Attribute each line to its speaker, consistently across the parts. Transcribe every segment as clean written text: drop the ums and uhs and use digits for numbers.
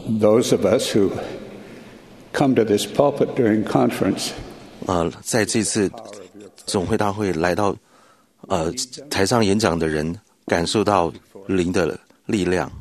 Speaker 1: those of us who come to this pulpit during conference
Speaker 2: 在这次总会大会来到台上演讲的人感受到灵的力量。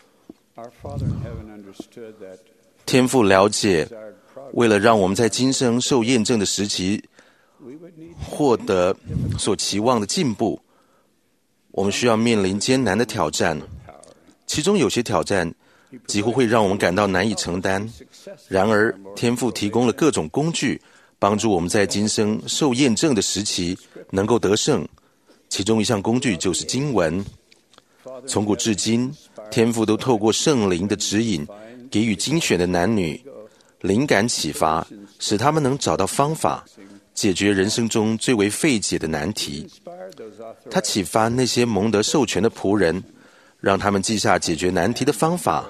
Speaker 2: 天父了解，为了让我们在今生受验证的时期获得所期望的进步，我们需要面临艰难的挑战，其中有些挑战几乎会让我们感到难以承担。然而，天父提供了各种工具，帮助我们在今生受验证的时期能够得胜。其中一项工具就是经文。从古至今，天父都透过圣灵的指引，给予精选的男女灵感启发，使他们能找到方法，解决人生中最为费解的难题。他启发那些蒙得授权的仆人，让他们记下解决难题的方法，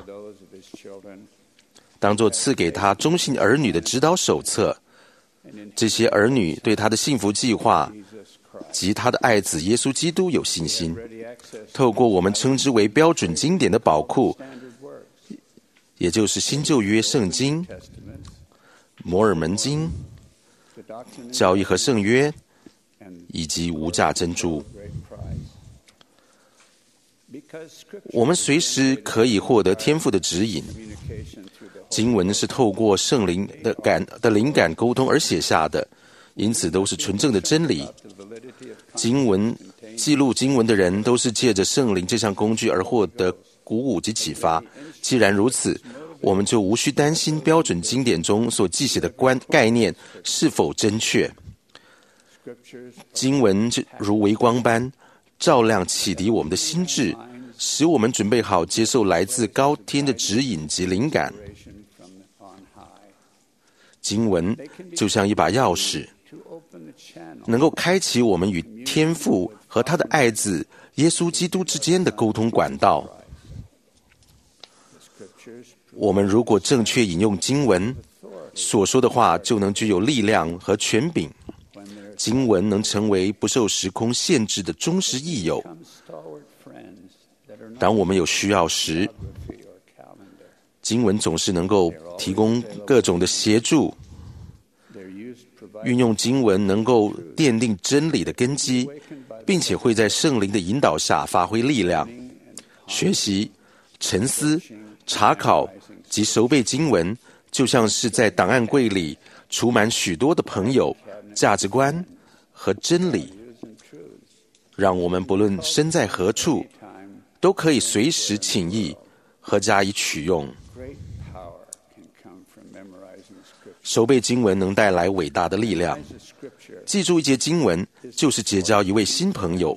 Speaker 2: 当作赐给他忠信儿女的指导手册。这些儿女对他的幸福计划及他的爱子耶稣基督有信心，透过我们称之为标准经典的宝库，也就是新旧约圣经、摩尔门经、教义和圣约以及无价珍珠，我们随时可以获得天父的指引。经文是透过圣灵的灵感沟通而写下的，因此都是纯正的真理。记录经文的人都是借着圣灵这项工具而获得鼓舞及启发。既然如此，我们就无需担心标准经典中所记写的概念是否正确。经文如微光般照亮启迪我们的心智，使我们准备好接受来自高天的指引及灵感。经文就像一把钥匙，能够开启我们与天父和他的爱子耶稣基督之间的沟通管道。我们如果正确引用经文，所说的话就能具有力量和权柄。经文能成为不受时空限制的忠实益友。当我们有需要时，经文总是能够提供各种的协助。运用经文能够奠定真理的根基，并且会在圣灵的引导下发挥力量。学习、沉思、查考及熟背经文，就像是在档案柜里储满许多的朋友、价值观和真理，让我们不论身在何处，都可以随时请益和加以取用。熟背经文能带来伟大的力量。记住一节经文，就是结交一位新朋友。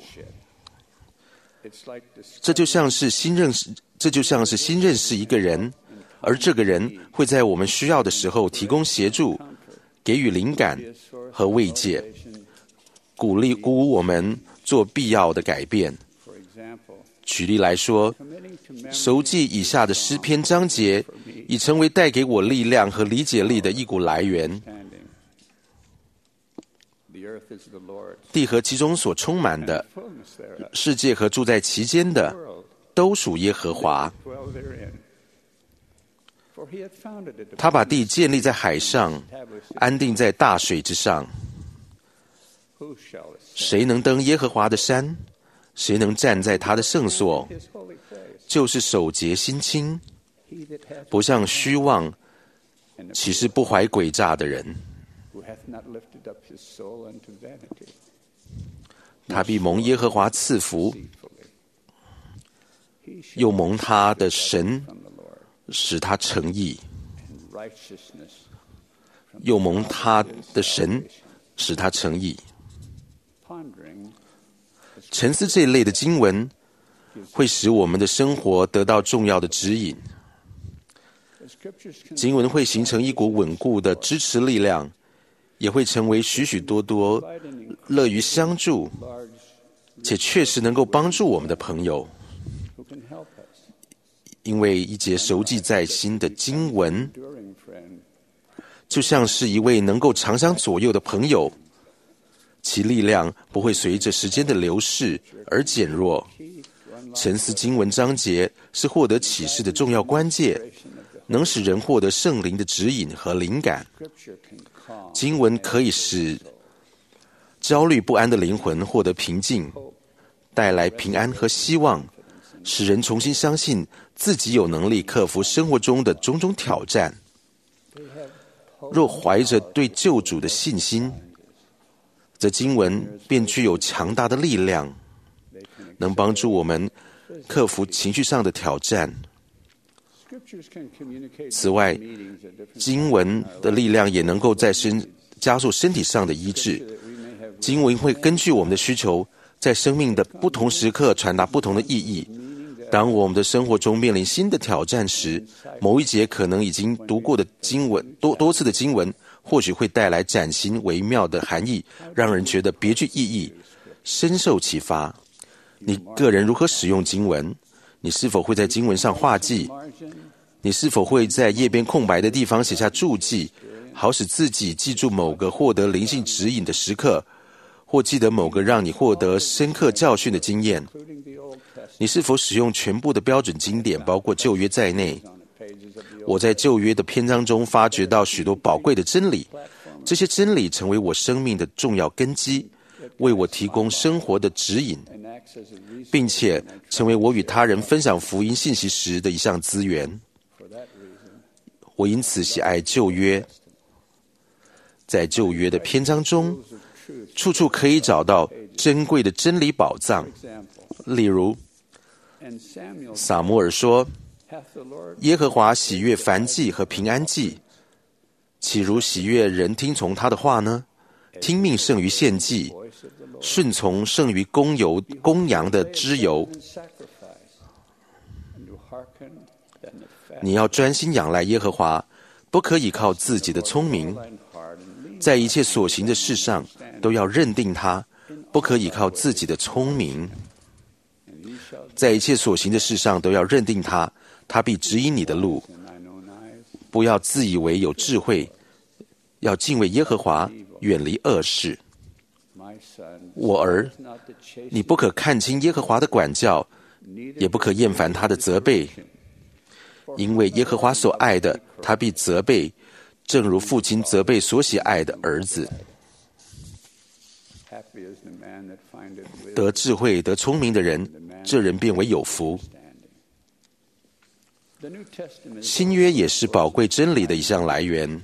Speaker 2: 这就像是新认识一个人，而这个人会在我们需要的时候提供协助，给予灵感和慰藉，鼓舞我们做必要的改变。举例来说，熟记以下的诗篇章节已成为带给我力量和理解力的一股来源。地和其中所充满的，世界和住在其间的，都属耶和华。他把地建立在海上，安定在大水之上。谁能登耶和华的山？谁能站在他的圣所？就是手洁心清，不向虚妄，岂是不怀诡诈的人。他必蒙耶和华赐福，又蒙他的神使他成义，又蒙他的神使他成义。沉思这一类的经文，会使我们的生活得到重要的指引。经文会形成一股稳固的支持力量，也会成为许许多多乐于相助且确实能够帮助我们的朋友。因为一节熟记在心的经文，就像是一位能够长相左右的朋友，其力量不会随着时间的流逝而减弱。沉思经文章节是获得启示的重要关键， 能使人获得圣灵的指引和灵感。经文可以使焦虑不安的灵魂获得平静，带来平安和希望，使人重新相信自己有能力克服生活中的种种挑战。若怀着对救主的信心，则经文便具有强大的力量，能帮助我们克服情绪上的挑战。此外，经文的力量也能够加速身体上的医治。经文会根据我们的需求，在生命的不同时刻传达不同的意义。当我们的生活中面临新的挑战时，某一节可能已经读过的经文，多次的经文，或许会带来崭新微妙的含义，让人觉得别具意义，深受启发。你个人如何使用经文？你是否会在经文上画记？你是否会在页边空白的地方写下注记，好使自己记住某个获得灵性指引的时刻，或记得某个让你获得深刻教训的经验？你是否使用全部的标准经典，包括旧约在内？我在旧约的篇章中发掘到许多宝贵的真理，这些真理成为我生命的重要根基，为我提供生活的指引，并且成为我与他人分享福音信息时的一项资源。我因此喜爱旧约，在旧约的篇章中，处处可以找到珍贵的真理宝藏。例如，撒母耳说，耶和华喜悦燔祭和平安祭，岂如喜悦人听从他的话呢？听命胜于献祭，顺从胜于公羊的脂油。你要专心仰赖耶和华，不可倚靠自己的聪明，在一切所行的事上都要认定他，不可倚靠自己的聪明。在一切所行的事上都要认定他，他必指引你的路。不要自以为有智慧，要敬畏耶和华，远离恶事。我儿，你不可看轻耶和华的管教，也不可厌烦他的责备，因为耶和华所爱的，他必责备，正如父亲责备所喜爱的儿子。得智慧得聪明的人，这人便为有福。新约也是宝贵真理的一项来源。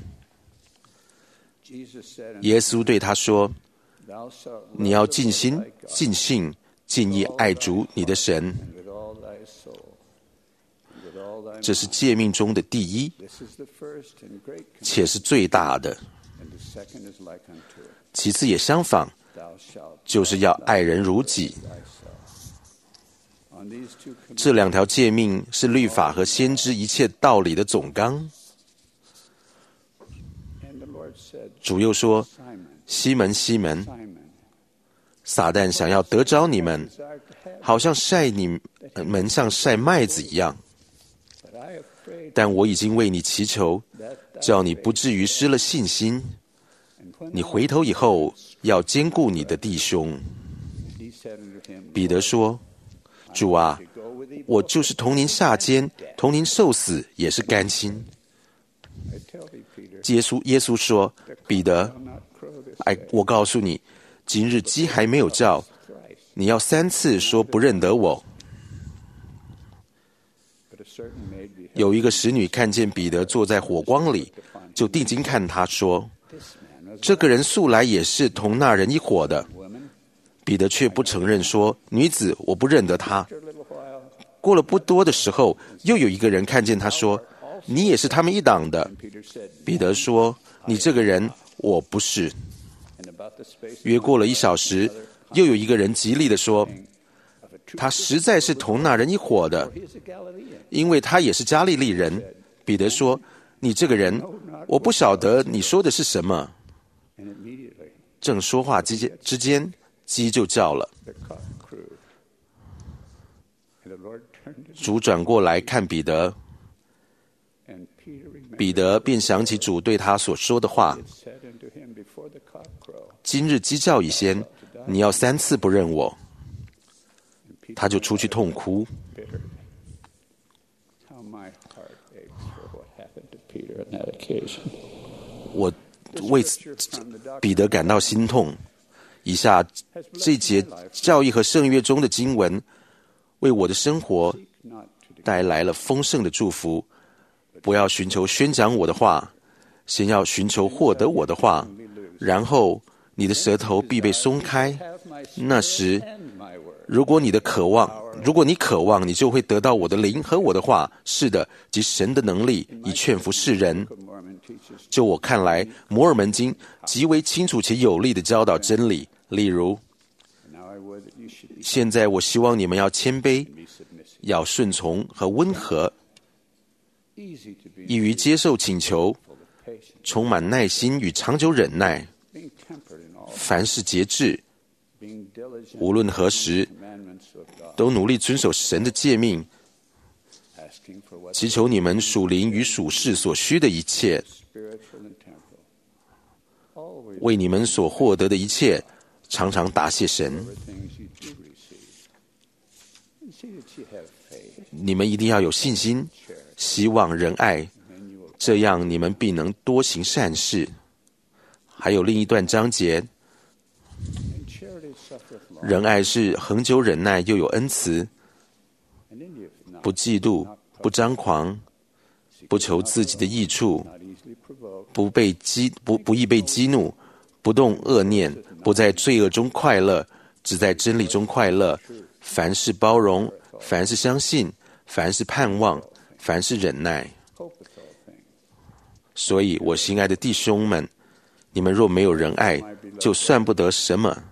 Speaker 2: 耶稣对他说，你要尽心尽性尽意爱主你的神，这是诫命中的第一，且是最大的。其次也相仿，就是要爱人如己。这两条诫命是律法和先知一切道理的总纲。主又说，西门西门，撒旦想要得着你们，好像晒你们像晒麦子一样，但我已经为你祈求，叫你不至于失了信心。你回头以后，要兼顾你的弟兄。彼得说，主啊，我就是同您下监，同您受死，也是甘心。耶稣说，彼得，我告诉你，今日鸡还没有叫，你要3次说不认得我。有一个使女看见彼得坐在火光里，就定睛看他，说，这个人素来也是同那人一伙的。彼得却不承认，说，女子，我不认得他。过了不多的时候，又有一个人看见他，说，你也是他们一党的。彼得说，你这个人，我不是。约过了1小时，又有一个人极力地说，他实在是同那人一伙的，因为他也是加利利人。彼得说，你这个人，我不晓得你说的是什么。正说话之间，鸡就叫了。主转过来看彼得，彼得便想起主对他所说的话，今日鸡叫以先，你要3次不认我。他就出去痛哭。
Speaker 1: my heart aches for what happened to Peter on that occasion.
Speaker 2: 我为彼得感到心痛。以下这节教义和圣约中的经文，为我的生活带来了丰盛的祝福。不要寻求宣讲我的话，先要寻求获得我的话，然后你的舌头必被松开。那时，如果你渴望，你就会得到我的灵和我的话。是的，即神的能力，以劝服世人。就我看来，摩尔门经极为清楚且有力地教导真理。例如，现在我希望你们要谦卑，要顺从和温和，易于接受请求，充满耐心与长久忍耐，凡事节制，无论何时都努力遵守神的诫命，祈求你们属灵与属世所需的一切，为你们所获得的一切常常答谢神。你们一定要有信心、希望、仁爱，这样你们必能多行善事。还有另一段章节，仁爱是恒久忍耐，又有恩慈，不嫉妒，不张狂，不求自己的益处，不易被激怒，不动恶念，不在罪恶中快乐，只在真理中快乐。凡事包容，凡事相信，凡事盼望，凡事忍耐。所以我心爱的弟兄们，你们若没有仁爱，就算不得什么，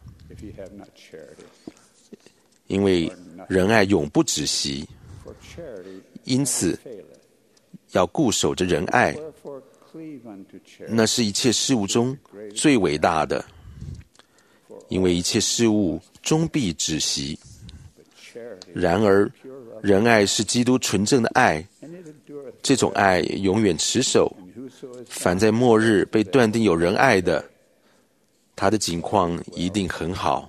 Speaker 2: 因为仁爱永不止息。因此要固守着仁爱，那是一切事物中最伟大的，因为一切事物终必止息。然而仁爱是基督纯正的爱，这种爱永远持守。凡在末日被断定有仁爱的，他的景况一定很好。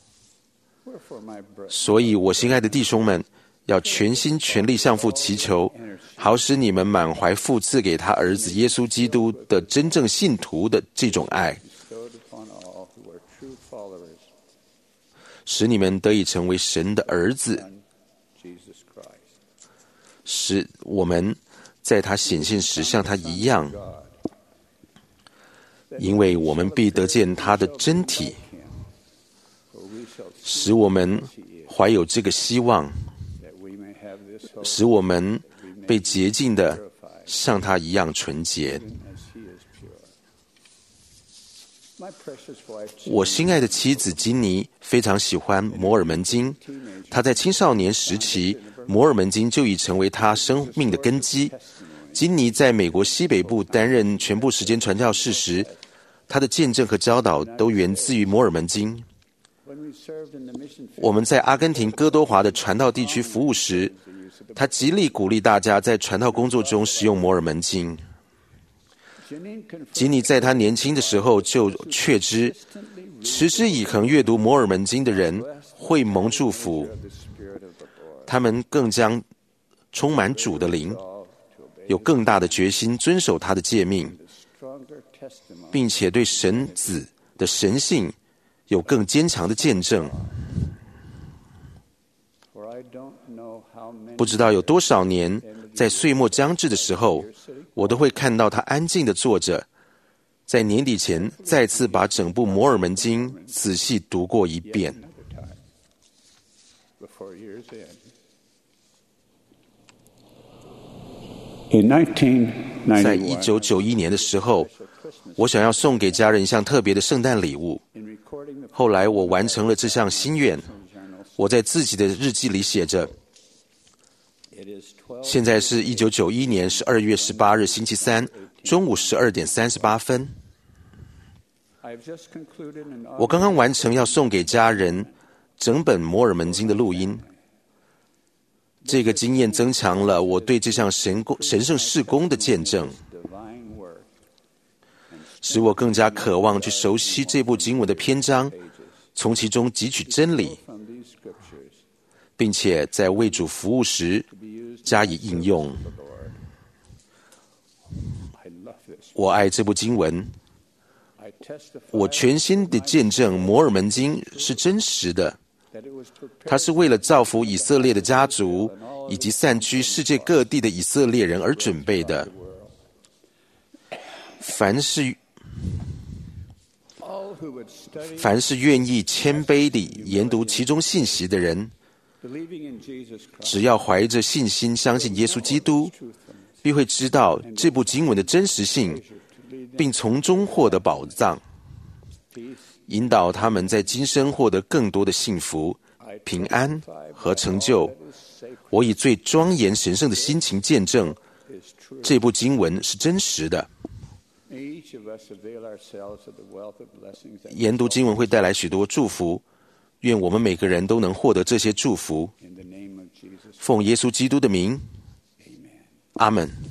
Speaker 2: 所以我心爱的弟兄们，要全心全力向父祈求，好使你们满怀父赐给他儿子耶稣基督的真正信徒的这种爱，使你们得以成为神的儿子，使我们在他显现时像他一样，因为我们必得见他的真体，使我们怀有这个希望，使我们被洁净的像他一样纯洁。我心爱的妻子金妮非常喜欢摩尔门经，她在青少年时期，摩尔门经就已成为她生命的根基。金妮在美国西北部担任全部时间传教士时，她的见证和教导都源自于摩尔门经。我们在阿根廷哥多华的传道地区服务时，他极力鼓励大家在传道工作中使用摩尔门经。吉尼在他年轻的时候就确知，持之以恒阅读摩尔门经的人会蒙祝福，他们更将充满主的灵，有更大的决心遵守他的诫命，并且对神子的神性有更坚强的见证。不知道有多少年，在岁末将至的时候，我都会看到他安静地坐着，在年底前再次把整部摩尔门经仔细读过一遍。在1991年的时候，我想要送给家人一项特别的圣诞礼物。后来我完成了这项心愿，我在自己的日记里写着，现在是1991年12月18日星期三中午12点38分。我刚刚完成要送给家人整本摩尔门经的录音。这个经验增强了我对这项神圣事工的见证，使我更加渴望去熟悉这部经文的篇章，从其中汲取真理，并且在为主服务时加以应用。我爱这部经文，我全心的见证摩尔门经是真实的，它是为了造福以色列的家族以及散居世界各地的以色列人而准备的。凡是愿意谦卑地研读其中信息的人，只要怀着信心相信耶稣基督，必会知道这部经文的真实性，并从中获得宝藏，引导他们在今生获得更多的幸福、平安和成就。我以最庄严神圣的心情见证，这部经文是真实的。研读经文会带来许多祝福，愿我们每个人都能获得这些祝福。奉耶稣基督的名，阿们。